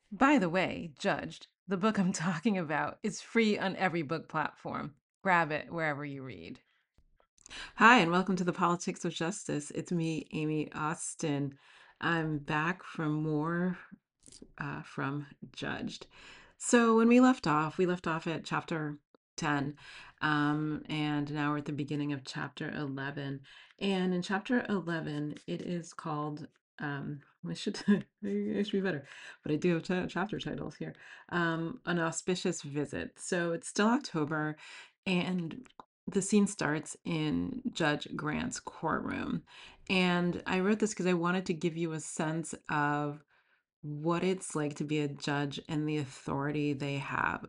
By the way, Judged, the book I'm talking about, is free on every book platform. Grab it wherever you read. Hi, and welcome to the Politics of Justice. It's me, Amy Austin. I'm back from more from Judged. So, when we left off at chapter 10, and now we're at the beginning of chapter 11. And in chapter 11, it is called, I should, it should be better, but I do have chapter titles here. An Auspicious Visit. So, it's still October, and the scene starts in Judge Grant's courtroom. And I wrote this because I wanted to give you a sense of what it's like to be a judge and the authority they have.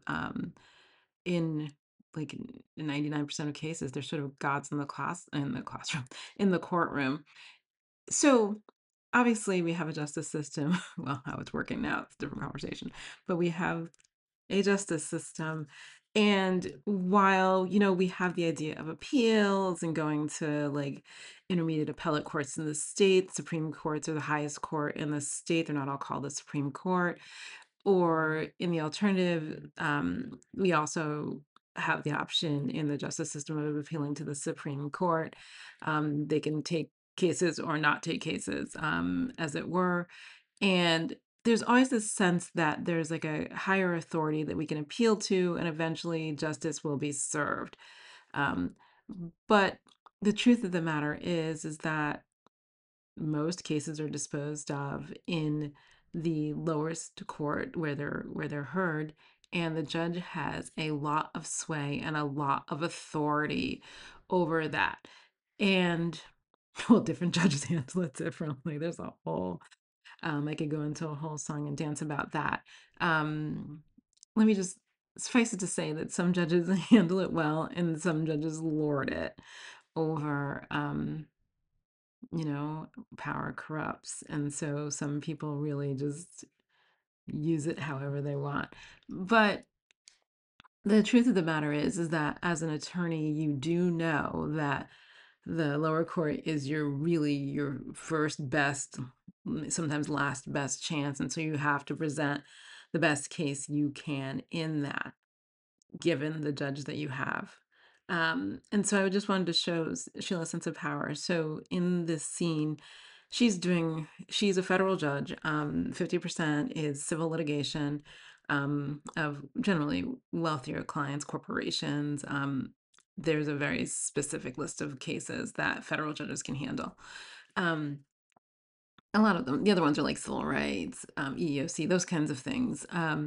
In like 99% of cases, they're sort of gods in the classroom, in the courtroom. So obviously we have a justice system. Well, how it's working now, it's a different conversation. But we have a justice system. And while, we have the idea of appeals and going to like intermediate appellate courts in the state, Supreme Courts are the highest court in the state. They're not all called the Supreme Court. Or in the alternative, we also have the option in the justice system of appealing to the Supreme Court. They can take cases or not take cases, as it were. And there's always this sense that there's like a higher authority that we can appeal to, and eventually justice will be served. Um, but the truth of the matter is that most cases are disposed of in the lowest court where they're heard, and the judge has a lot of sway and a lot of authority over that. And well, different judges handle it differently. There's a whole I could go into a whole song and dance about that. Um, Let me just suffice it to say that some judges handle it well and some judges lord it over, you know, power corrupts. And so some people really just use it however they want. But the truth of the matter is that as an attorney, you do know that the lower court is your first best, sometimes last best chance. And so you have to present the best case you can in that, given the judge that you have. And so I just wanted to show Sheila's sense of power. So in this scene, she's a federal judge. 50% is civil litigation, of generally wealthier clients, corporations. There's a very specific list of cases that federal judges can handle. Um, a lot of them, the other ones are like civil rights, EEOC, those kinds of things.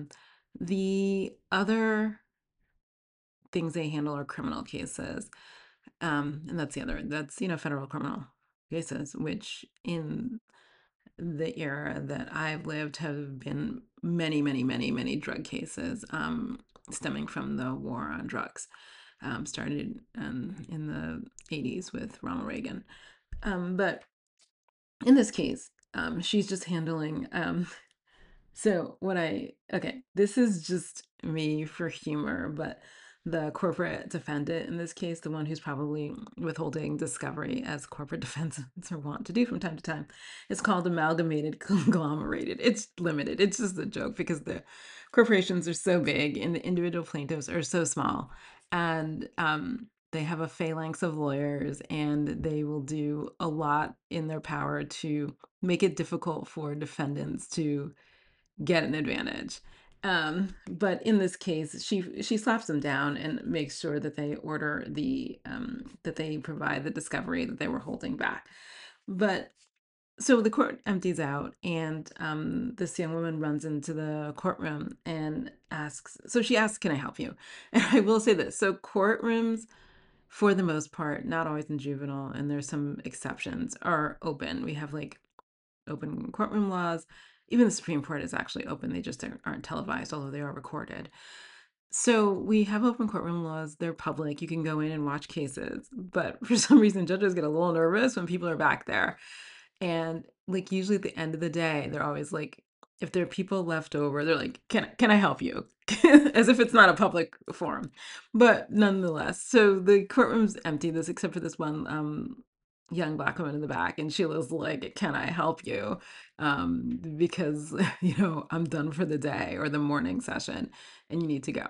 The other things they handle are criminal cases. And that's federal criminal cases, which in the era that I've lived have been many, many, many, many drug cases, stemming from the war on drugs. Started in the 80s with Ronald Reagan. But in this case, she's just handling. Okay, this is just me for humor, but the corporate defendant in this case, the one who's probably withholding discovery as corporate defendants are wont to do from time to time, is called amalgamated conglomerated. It's limited. It's just a joke because the corporations are so big and the individual plaintiffs are so small. And they have a phalanx of lawyers and they will do a lot in their power to make it difficult for defendants to get an advantage. But in this case, she slaps them down and makes sure that they order that they provide the discovery that they were holding back. But so the court empties out, and this young woman runs into the courtroom and asks. So she asks, "Can I help you?" And I will say this: so courtrooms, for the most part, not always in juvenile, and there's some exceptions, are open. We have like open courtroom laws. Even the Supreme Court is actually open. They just aren't televised, although they are recorded. So we have open courtroom laws. They're public. You can go in and watch cases. But for some reason, judges get a little nervous when people are back there. And like usually at the end of the day, they're always like, if there are people left over, they're like, can I help you? As if it's not a public forum. But nonetheless, so the courtroom's empty, this except for this one young black woman in the back, and Sheila's like, "Can I help you? Because I'm done for the day or the morning session, and you need to go."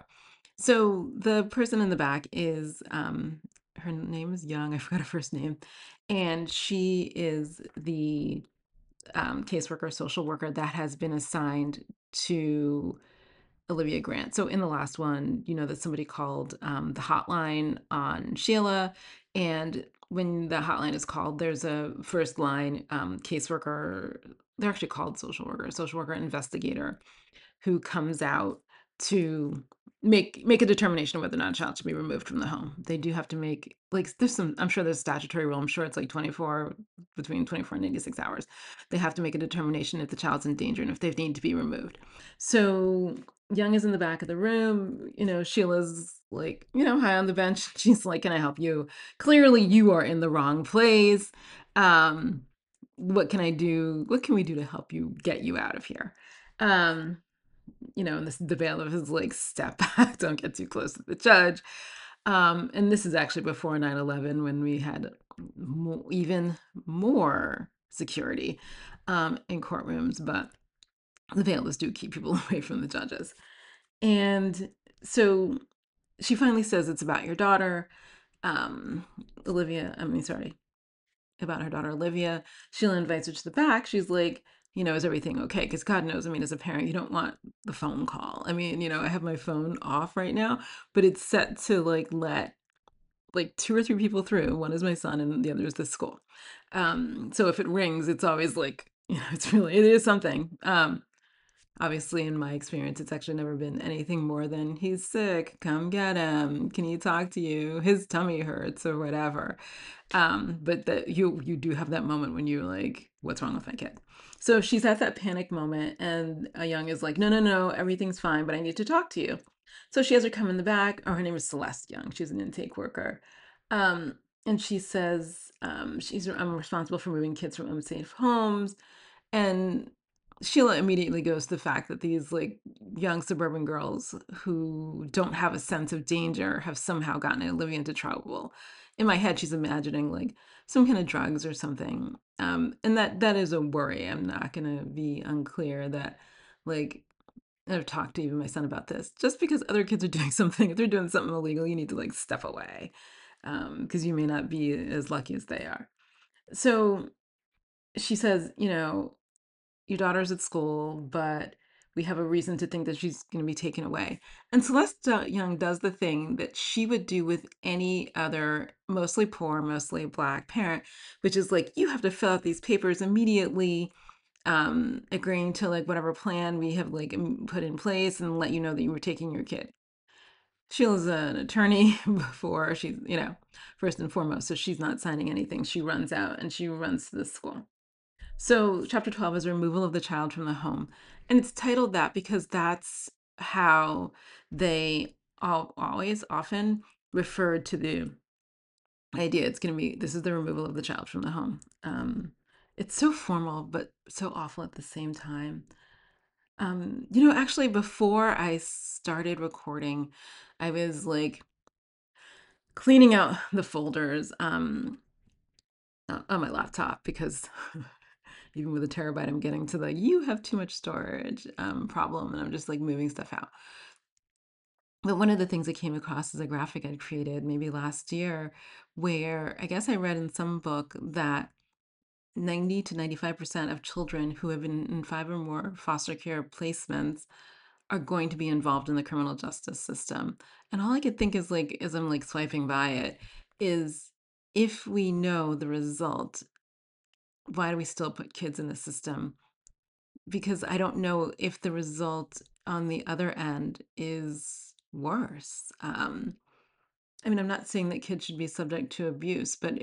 So the person in the back is, her name is Young. I forgot her first name, and she is the caseworker, social worker that has been assigned to Olivia Grant. So in the last one, you know that somebody called the hotline on Sheila. And when the hotline is called, there's a first line caseworker. They're actually called social worker investigator who comes out to make a determination of whether or not a child should be removed from the home. They do have to make, like, there's some, I'm sure there's statutory rule. I'm sure it's like 24, between 24 and 86 hours. They have to make a determination if the child's in danger and if they need to be removed. So Young is in the back of the room. Sheila's like, high on the bench. She's like, "Can I help you? Clearly you are in the wrong place. Um, what can I do? What can we do to help you get you out of here?" Um, and the bailiff is like, "Step back, don't get too close to the judge." And this is actually before 9/11, when we had even more security in courtrooms, but the bailiffs do keep people away from the judges. And so she finally says, "It's about your daughter, Olivia." I mean, sorry, about her daughter Olivia. Sheila invites her to the back. She's like, "Is everything okay?" Because God knows, I mean, as a parent, you don't want the phone call. I mean, I have my phone off right now, but it's set to like let like two or three people through. One is my son, and the other is the school. So if it rings, it's always like, it is something. Obviously, in my experience, it's actually never been anything more than, "He's sick, come get him. Can he talk to you? His tummy hurts," or whatever. But that you do have that moment when you're like, "What's wrong with my kid?" So she's at that panic moment, and a Young is like, "No, no, no, everything's fine, but I need to talk to you." So she has her come in the back. Oh, her name is Celeste Young. She's an intake worker. And she says, "I'm responsible for moving kids from unsafe homes." And Sheila immediately goes to the fact that these like young suburban girls who don't have a sense of danger have somehow gotten Olivia into trouble. In my head, she's imagining like some kind of drugs or something. And that is a worry. I'm not gonna be unclear that, like, I've talked to even my son about this. Just because other kids are doing something, if they're doing something illegal, you need to like step away. Because you may not be as lucky as they are. So she says, "Your daughter's at school, but we have a reason to think that she's going to be taken away." And Celeste Young does the thing that she would do with any other, mostly poor, mostly black parent, which is like, "You have to fill out these papers immediately, agreeing to like whatever plan we have like put in place, and let you know that you were taking your kid." Sheila's an attorney before she's, first and foremost, so she's not signing anything. She runs out and she runs to the school. So, chapter 12 is removal of the child from the home. And it's titled that because that's how they always often referred to the idea. It's going to be, this is the removal of the child from the home. It's so formal, but so awful at the same time. Actually, before I started recording, I was like cleaning out the folders on my laptop, because even with a terabyte, I'm getting to the "you have too much storage" problem, and I'm just like moving stuff out. But one of the things I came across is a graphic I'd created maybe last year, where I guess I read in some book that 90 to 95% of children who have been in five or more foster care placements are going to be involved in the criminal justice system. And all I could think is like, as I'm like swiping by it, is, if we know the result, why do we still put kids in the system? Because I don't know if the result on the other end is worse. I mean, I'm not saying that kids should be subject to abuse, but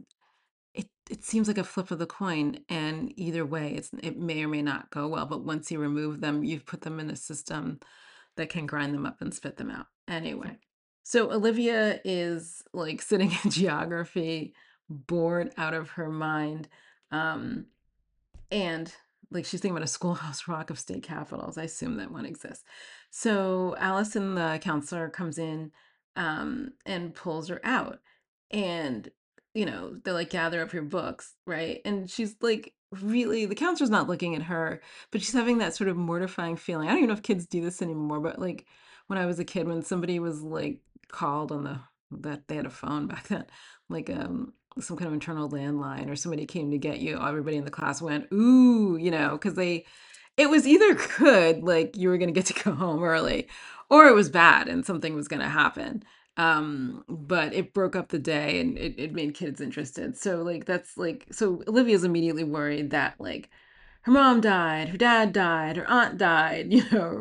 it seems like a flip of the coin, and either way, it may or may not go well. But once you remove them, you've put them in a system that can grind them up and spit them out. Anyway, so Olivia is like sitting in geography, bored out of her mind. Um, and like she's thinking about a Schoolhouse Rock of state capitals. I assume that one exists. So Allison, the counselor, comes in and pulls her out. And they're like, gather up your books, right? And she's like, really, the counselor's not looking at her, but she's having that sort of mortifying feeling. I don't even know if kids do this anymore, but like when I was a kid, when somebody was like called on that they had a phone back then, like some kind of internal landline, or somebody came to get you, everybody in the class went, ooh, because it was either good, like you were going to get to go home early, or it was bad and something was going to happen. But it broke up the day, and it made kids interested. So like that's like, so Olivia's immediately worried that like her mom died, her dad died, her aunt died,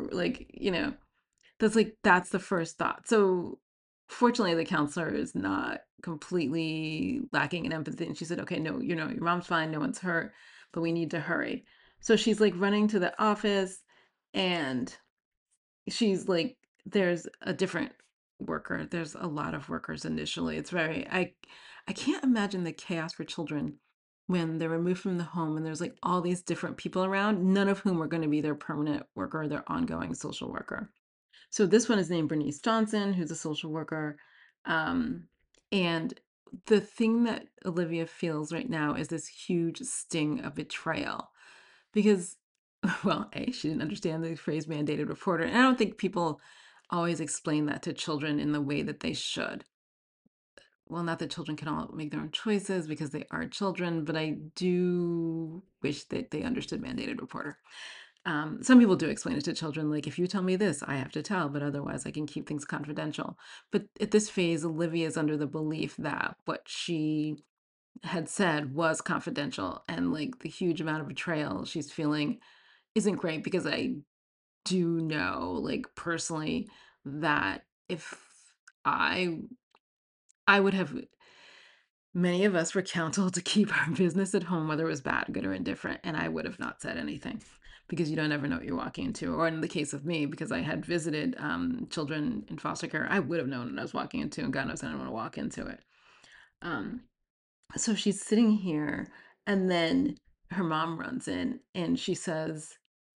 that's the first thought. So fortunately the counselor is not completely lacking in empathy, and she said, okay, no, your mom's fine, no one's hurt, but we need to hurry. So she's like running to the office, and she's like, there's a different worker. There's a lot of workers initially. It's very, I can't imagine the chaos for children when they're removed from the home and there's like all these different people around, none of whom are going to be their permanent worker or their ongoing social worker. So this one is named Bernice Johnson, who's a social worker. Um, and the thing that Olivia feels right now is this huge sting of betrayal because, well, A, she didn't understand the phrase mandated reporter. And I don't think people always explain that to children in the way that they should. Well, not that children can all make their own choices because they are children, but I do wish that they understood mandated reporter. Some people do explain it to children, like, if you tell me this, I have to tell, but otherwise I can keep things confidential. But at this phase, Olivia is under the belief that what she had said was confidential, and like the huge amount of betrayal she's feeling isn't great, because I do know, like, personally, that if I I would have, many of us were counseled to keep our business at home, whether it was bad, good, or indifferent, and I would have not said anything, because you don't ever know what you're walking into. Or in the case of me, because I had visited children in foster care, I would have known what I was walking into, and God knows I didn't want to walk into it. Um, so she's sitting here, and then her mom runs in, and she says,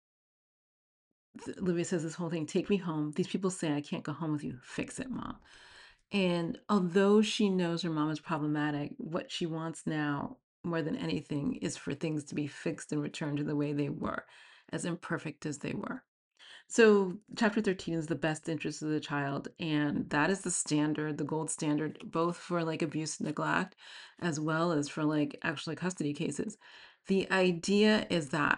Olivia says this whole thing, take me home. These people say I can't go home with you. Fix it, mom. And although she knows her mom is problematic, what she wants now more than anything is for things to be fixed and returned to the way they were, as imperfect as they were. So, chapter 13 is the best interest of the child, and that is the standard, the gold standard, both for like abuse and neglect, as well as for like actually custody cases. The idea is that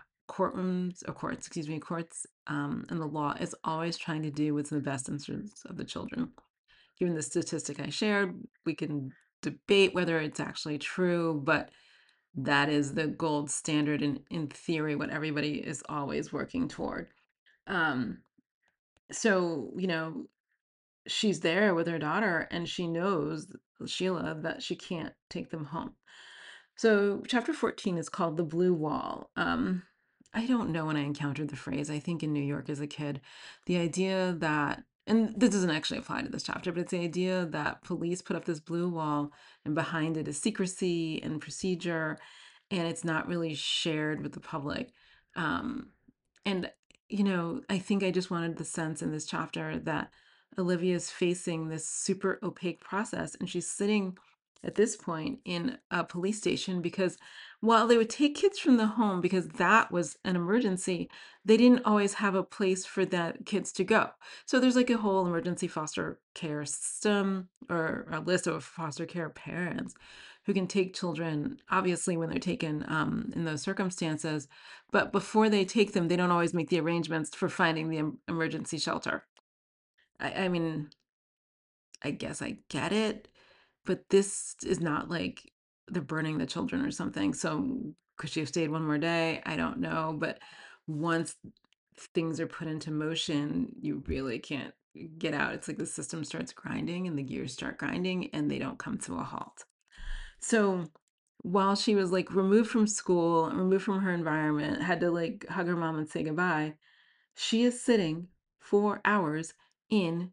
courts, and the law is always trying to do what's in the best interest of the children. Given the statistic I shared, we can debate whether it's actually true, but that is the gold standard, and in theory, what everybody is always working toward. Um, so, she's there with her daughter, and she knows, Sheila, that she can't take them home. So, chapter 14 is called The Blue Wall. I don't know when I encountered the phrase, I think in New York as a kid, the idea that, and this doesn't actually apply to this chapter, but it's the idea that police put up this blue wall, and behind it is secrecy and procedure, and it's not really shared with the public. Um, and, I think I just wanted the sense in this chapter that Olivia is facing this super opaque process, and she's sitting at this point in a police station because while they would take kids from the home because that was an emergency, they didn't always have a place for that kids to go. So there's like a whole emergency foster care system, or a list of foster care parents who can take children, obviously, when they're taken in those circumstances. But before they take them, they don't always make the arrangements for finding the emergency shelter. I mean, I guess I get it, but this is not like they're burning the children or something. So could she have stayed one more day? I don't know. But once things are put into motion, you really can't get out. It's like the system starts grinding and the gears start grinding and they don't come to a halt. So while she was like removed from school, removed from her environment, had to like hug her mom and say goodbye, she is sitting 4 hours in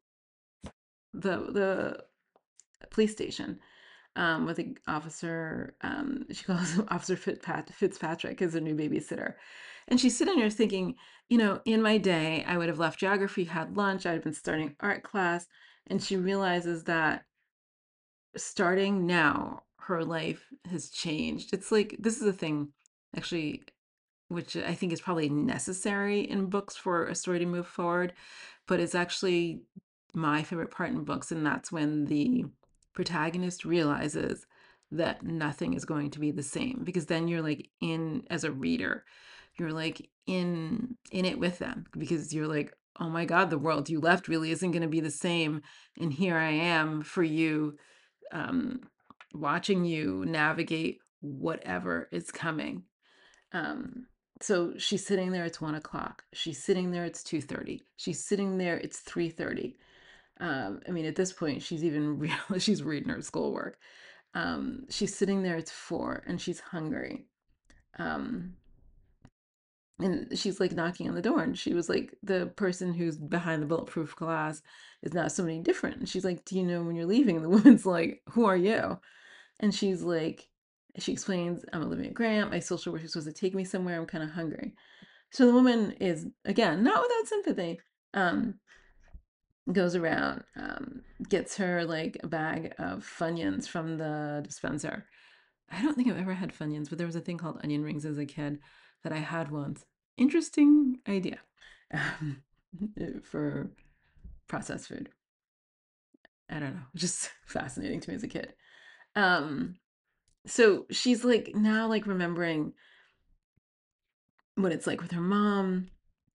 the police station, with the officer. She calls him Officer Fitzpatrick as a new babysitter. And she's sitting there thinking, in my day, I would have left geography, had lunch, I'd have been starting art class. And she realizes that starting now, her life has changed. It's like this is a thing actually which I think is probably necessary in books for a story to move forward, but it's actually my favorite part in books, and that's when the protagonist realizes that nothing is going to be the same because then you're like in as a reader, you're like in it with them because you're like, "Oh my God, the world you left really isn't going to be the same, and here I am for you um watching you navigate whatever is coming." um, so she's sitting there, it's 1 o'clock. She's sitting there, it's 2:30. She's sitting there, it's 3:30. I mean, at this point, she's even real she's reading her schoolwork. She's sitting there, it's 4, and she's hungry. Um, and she's like knocking on the door, and she was like, the person who's behind the bulletproof glass is now somebody different. And she's like, "Do you know when you're leaving?" And the woman's like, "Who are you?" And she's like, she explains, "I'm Olivia Grant. My social worker's supposed to take me somewhere. I'm kind of hungry." So the woman is, again, not without sympathy, um, goes around, gets her like a bag of Funyuns from the dispenser. I don't think I've ever had Funyuns, but there was a thing called onion rings as a kid that I had once. Interesting idea um, for processed food. I don't know, just fascinating to me as a kid. Um, so she's like now like remembering what it's like with her mom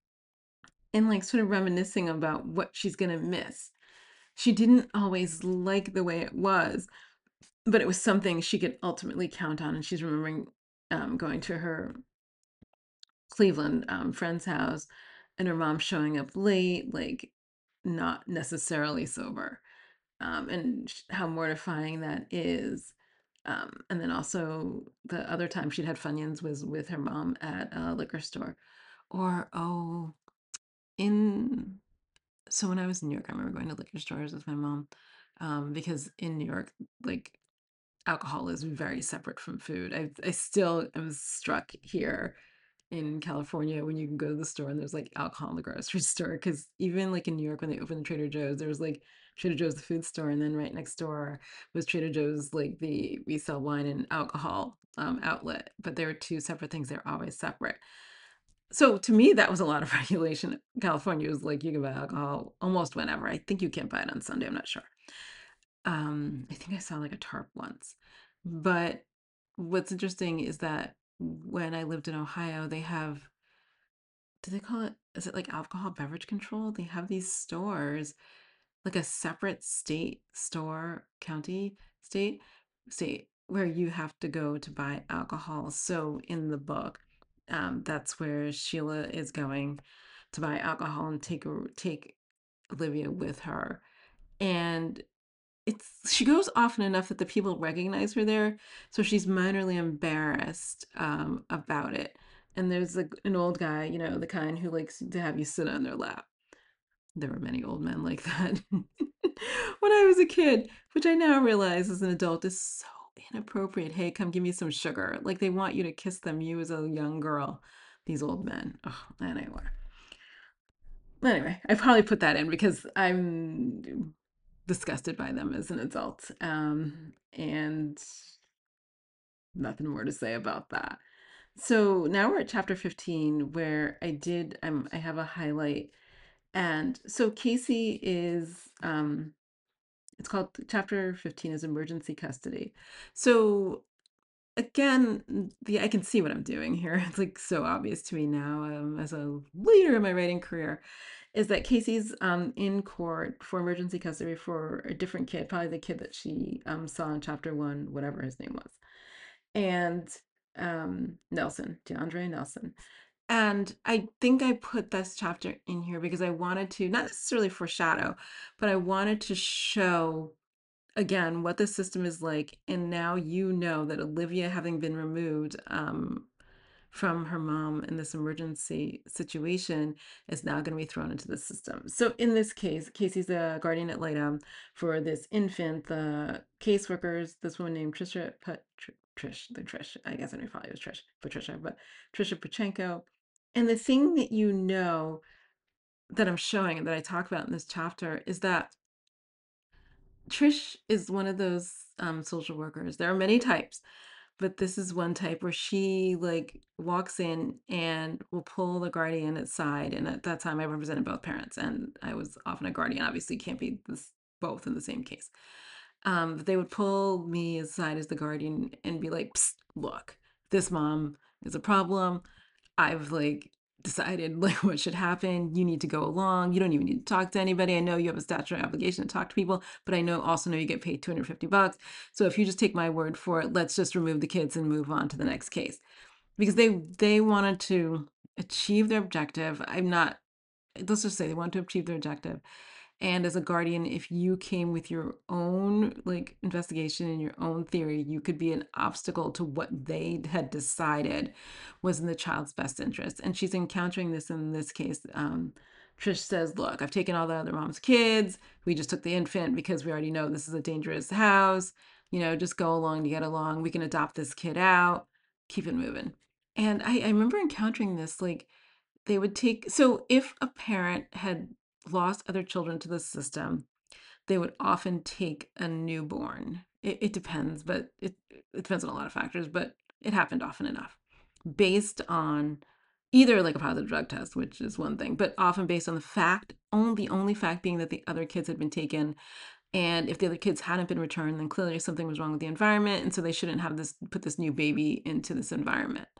and like sort of reminiscing about what she's gonna miss. She didn't always like the way it was, but it was something she could ultimately count on. And she's remembering going to her Cleveland friend's house and her mom showing up late, like not necessarily sober, and how mortifying that is. And then also the other time she'd had Funyuns was with her mom at a liquor store. Or, oh, in so when I was in New York, I remember going to liquor stores with my mom, because in New York, like alcohol is very separate from food. I still am struck here in California when you can go to the store and there's like alcohol in the grocery store. Because even like in New York when they opened the Trader Joe's, there was like Trader Joe's the food store, and then right next door was Trader Joe's like the resale wine and alcohol outlet. But they were two separate things. They're always separate. So to me, that was a lot of regulation. California was like you can buy alcohol almost whenever. I think you can't buy it on Sunday. I'm not sure. I think I saw like a tarp once. But what's interesting is that when I lived in Ohio, they have, do they call it, is it like alcohol beverage control? They have these stores, like a separate state store, county, state, where you have to go to buy alcohol. So in the book, that's where Sheila is going to buy alcohol and take Olivia with her. And she goes often enough that the people recognize her there, so she's minorly embarrassed about it. And there's like an old guy, you know, the kind who likes to have you sit on their lap. There were many old men like that when I was a kid, which I now realize as an adult is so inappropriate. Hey, come give me some sugar. Like they want you to kiss them, you as a young girl. These old men. Oh, anyway, I probably put that in because I'm disgusted by them as an adult. And nothing more to say about that. So now we're at chapter 15 where I have a highlight. And so Casey is it's called chapter 15 is emergency custody. So again, I can see what I'm doing here. It's like so obvious to me now, as a leader in my writing career, is that Casey's in court for emergency custody for a different kid, probably the kid that she saw in chapter 1, whatever his name was, and Nelson, DeAndre Nelson. And I think I put this chapter in here because I wanted to not necessarily foreshadow, but I wanted to show again what the system is like. And now you know that Olivia, having been removed from her mom in this emergency situation, is now going to be thrown into the system. So in this case, Casey's a guardian ad litem for this infant. The caseworkers, this woman named Trish, I guess I probably was Patricia, but Trisha Pachenko. And the thing that you know that I'm showing and that I talk about in this chapter is that Trish is one of those social workers. There are many types, but this is one type where she like walks in and will pull the guardian aside. And at that time, I represented both parents, and I was often a guardian. Obviously, can't be this both in the same case. But they would pull me aside as the guardian and be like, "Psst, look, this mom is a problem. I've like decided like what should happen. You need to go along. You don't even need to talk to anybody. I know you have a statutory obligation to talk to people, but I know also know you get paid $250. So if you just take my word for it, let's just remove the kids and move on to the next case." Because they wanted to achieve their objective. I'm not let's just say they wanted to achieve their objective. And as a guardian, if you came with your own like investigation and your own theory, you could be an obstacle to what they had decided was in the child's best interest. And she's encountering this in this case. Trish says, "Look, I've taken all the other mom's kids. We just took the infant because we already know this is a dangerous house. Just go along to get along. We can adopt this kid out, keep it moving." And I remember encountering this like they would take so if a parent had lost other children to the system, they would often take a newborn. It depends, but it depends on a lot of factors, but it happened often enough based on either like a positive drug test, which is one thing, but often based on the only fact being that the other kids had been taken. And if the other kids hadn't been returned, then clearly something was wrong with the environment. And so they shouldn't have put this new baby into this environment.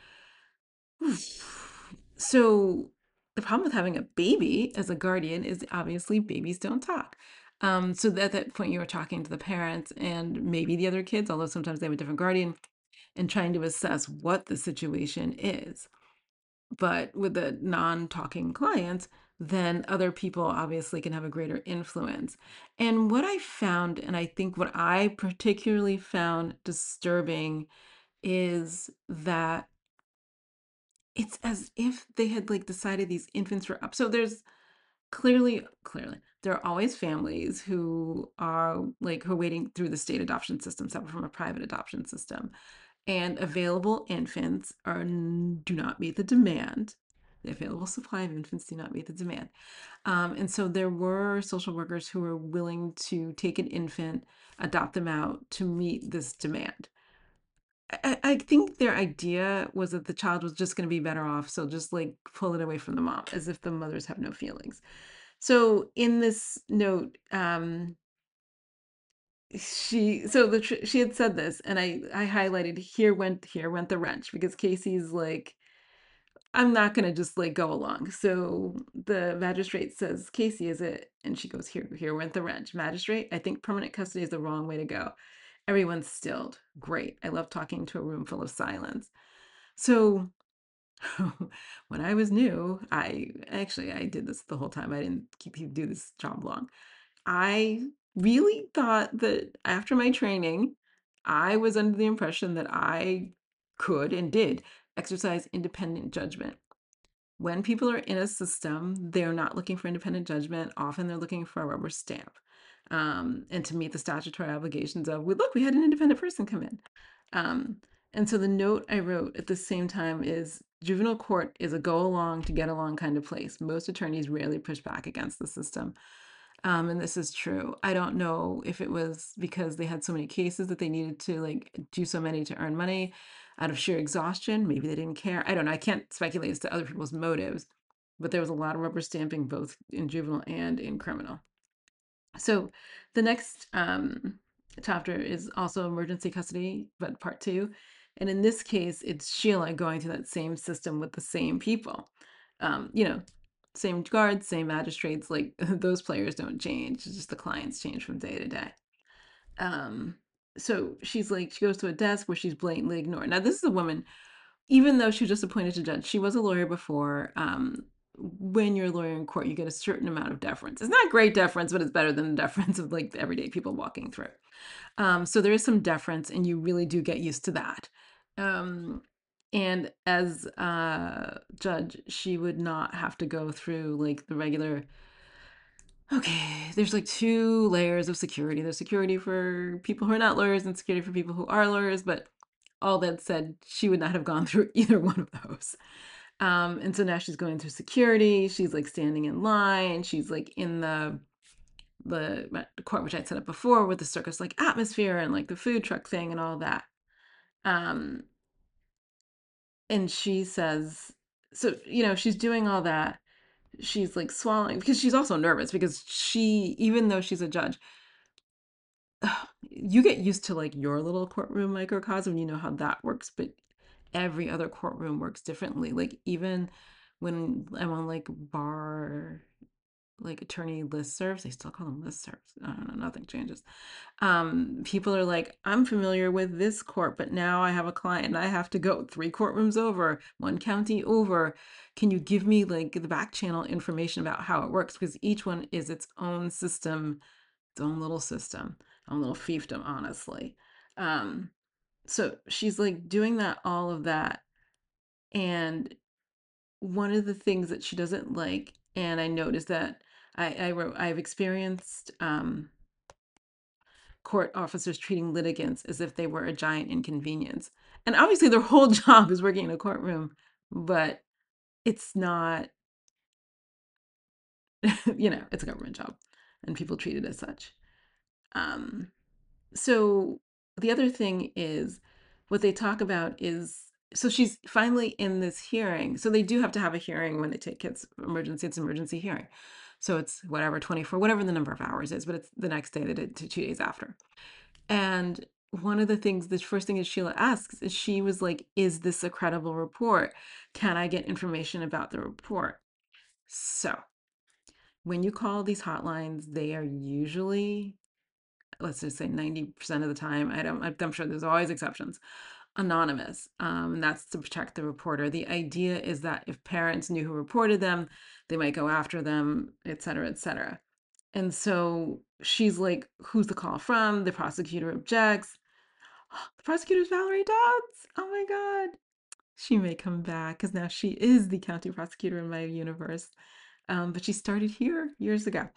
So the problem with having a baby as a guardian is obviously babies don't talk. So at that point, you were talking to the parents and maybe the other kids, although sometimes they have a different guardian, and trying to assess what the situation is. But with the non-talking clients, then other people obviously can have a greater influence. And what I found, and I think what I particularly found disturbing, is that it's as if they had, like, decided these infants were up so there's clearly, there are always families who are, like, who are waiting through the state adoption system separate from a private adoption system, and available infants do not meet the demand. The available supply of infants do not meet the demand. And so there were social workers who were willing to take an infant, adopt them out to meet this demand. I think their idea was that the child was just gonna be better off, so just, like, pull it away from the mom, as if the mothers have no feelings. So, in this note, she had said this, and I highlighted, "Here went the wrench," because Casey's like, "I'm not gonna just, like, go along." So, the magistrate says, "Casey, is it?" And she goes, "Here went the wrench. Magistrate, I think permanent custody is the wrong way to go." Everyone's stilled. Great. I love talking to a room full of silence. So when I was new, I did this the whole time. I didn't do this job long. I really thought that after my training, I was under the impression that I could and did exercise independent judgment. When people are in a system, they're not looking for independent judgment. Often they're looking for a rubber stamp. And to meet the statutory obligations of, "Well, look, we had an independent person come in." Um, and so the note I wrote at the same time is juvenile court is a go along to get along kind of place. Most attorneys rarely push back against the system. And this is true. I don't know if it was because they had so many cases that they needed to like do so many to earn money out of sheer exhaustion. Maybe they didn't care. I don't know. I can't speculate as to other people's motives, but there was a lot of rubber stamping both in juvenile and in criminal. So the next chapter is also emergency custody, but part two. And in this case, it's Sheila going through that same system with the same people. Um, you know, Same guards, same magistrates, like those players don't change. It's just the clients change from day to day. Um, so she's like, she goes to a desk where she's blatantly ignored. Now, this is a woman even though she was just appointed to judge, she was a lawyer before. When you're a lawyer in court, you get a certain amount of deference. It's not great deference, but it's better than the deference of like the everyday people walking through. So there is some deference, and you really do get used to that. Um, and as a judge, she would not have to go through like the regular. Okay, there's like two layers of security. There's security for people who are not lawyers and security for people who are lawyers, but all that said, she would not have gone through either one of those. And so now she's going through security. She's like standing in line. She's like in the the court which I'd set up before with the circus like atmosphere and like the food truck thing and all that. Um, and she says, so she's doing all that. She's like swallowing because she's also nervous because even though she's a judge, you get used to like your little courtroom microcosm, you know how that works, but every other courtroom works differently. Like even when I'm on like bar, like attorney listservs, they still call them listservs. I don't know, nothing changes. People are like, I'm familiar with this court, but now I have a client and I have to go 3 courtrooms over, 1 county over. Can you give me like the back channel information about how it works? Because each one is its own system, its own little system, own little fiefdom, honestly. Um, so she's like doing that, all of that. And one of the things that she doesn't like, and I noticed that I wrote, I've experienced court officers treating litigants as if they were a giant inconvenience. And obviously, their whole job is working in a courtroom, but it's not, it's a government job and people treat it as such. Um, so the other thing is what they talk about is so she's finally in this hearing. So they do have to have a hearing when they take kids emergency. It's an emergency hearing. So it's whatever, 24, whatever the number of hours is, but it's the next day, they did 2 days after. And one of the things, the first thing that Sheila asks is she was like, is this a credible report? Can I get information about the report? So when you call these hotlines, they are usually, let's just say 90% of the time, I'm sure there's always exceptions, anonymous. And that's to protect the reporter. The idea is that if parents knew who reported them, they might go after them, et cetera, et cetera. And so she's like, who's the call from? The prosecutor objects. The prosecutor's Valerie Dodds. Oh my God. She may come back because now she is the county prosecutor in my universe. But she started here years ago.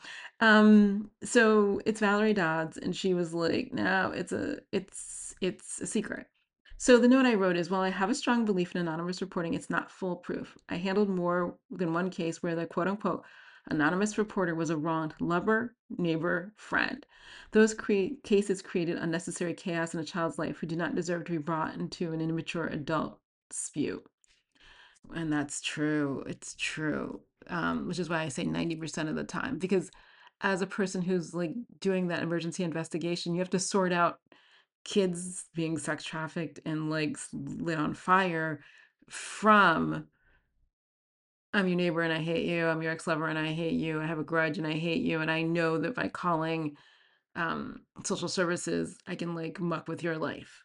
So it's Valerie Dodds, and she was like, "No, it's a secret." So the note I wrote is, while I have a strong belief in anonymous reporting, it's not foolproof. I handled more than one case where the quote unquote anonymous reporter was a wronged lover, neighbor, friend. Those cases created unnecessary chaos in a child's life who did not deserve to be brought into an immature adult dispute. And that's true. It's true. Which is why I say 90% of the time, because as a person who's like doing that emergency investigation, you have to sort out kids being sex trafficked and like lit on fire from I'm your neighbor and I hate you, I'm your ex-lover and I hate you, I have a grudge and I hate you, and I know that by calling social services, I can like muck with your life.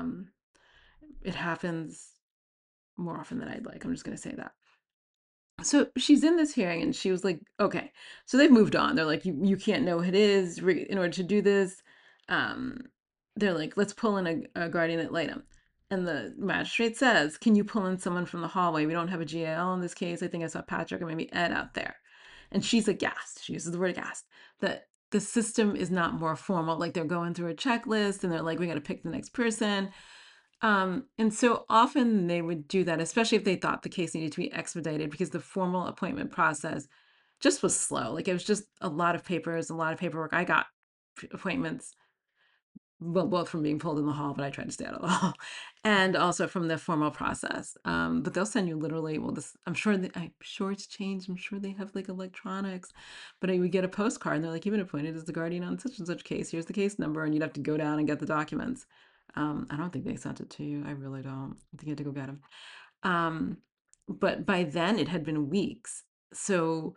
It happens more often than I'd like. I'm just gonna say that. So she's in this hearing and she was like, okay, so they've moved on. They're like, you can't know who it is in order to do this. Um, they're like, let's pull in a guardian ad litem. And the magistrate says, can you pull in someone from the hallway? We don't have a GAL in this case. I think I saw Patrick or maybe Ed out there. And she's aghast. She uses the word aghast. That the system is not more formal. Like they're going through a checklist and they're like, we got to pick the next person. And so often they would do that, especially if they thought the case needed to be expedited because the formal appointment process just was slow. Like it was just a lot of papers, a lot of paperwork. I got appointments, well, both from being pulled in the hall, but I tried to stay out of the hall, and also from the formal process. But they'll send you literally, well, this, I'm sure it's changed. I'm sure they have like electronics, but I would get a postcard and they're like, you've been appointed as the guardian on such and such case. Here's the case number, and you'd have to go down and get the documents. I don't think they sent it to you. I really don't. I think you had to go get them. Um, but by then it had been weeks. So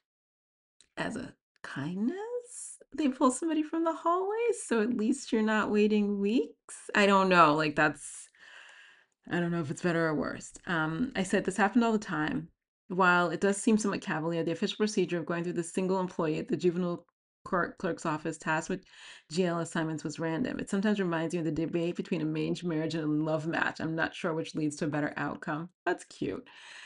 as a kindness, they pull somebody from the hallway, so at least you're not waiting weeks. I don't know. Like I don't know if it's better or worse. I said this happened all the time. While it does seem somewhat cavalier, the official procedure of going through the single employee at the juvenile court clerk's office tasked with GL assignments was random. It sometimes reminds me of the debate between arranged marriage and a love match. I'm not sure which leads to a better outcome. That's cute.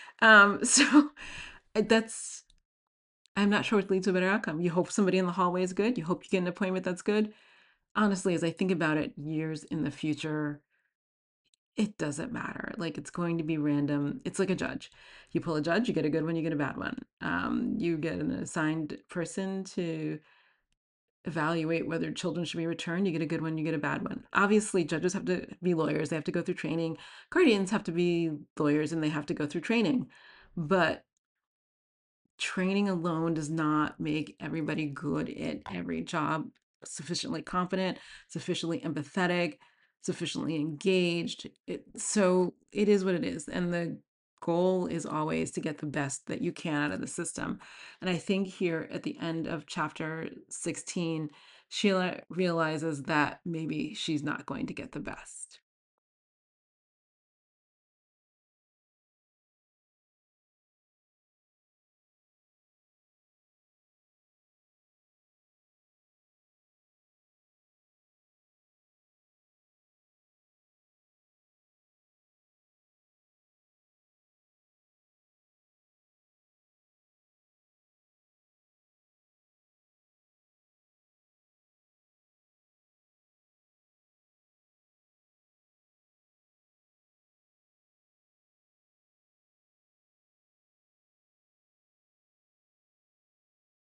So that's I'm not sure what leads to a better outcome. You hope somebody in the hallway is good. You hope you get an appointment that's good. Honestly, as I think about it years in the future, it doesn't matter. Like it's going to be random. It's like a judge. You pull a judge, you get a good one, you get a bad one. You get an assigned person to evaluate whether children should be returned. You get a good one, you get a bad one. Obviously, judges have to be lawyers, they have to go through training. Guardians have to be lawyers and they have to go through training. But training alone does not make everybody good at every job, sufficiently confident, sufficiently empathetic, sufficiently engaged. So it is what it is. And the goal is always to get the best that you can out of the system. And I think here at the end of chapter 16, Sheila realizes that maybe she's not going to get the best.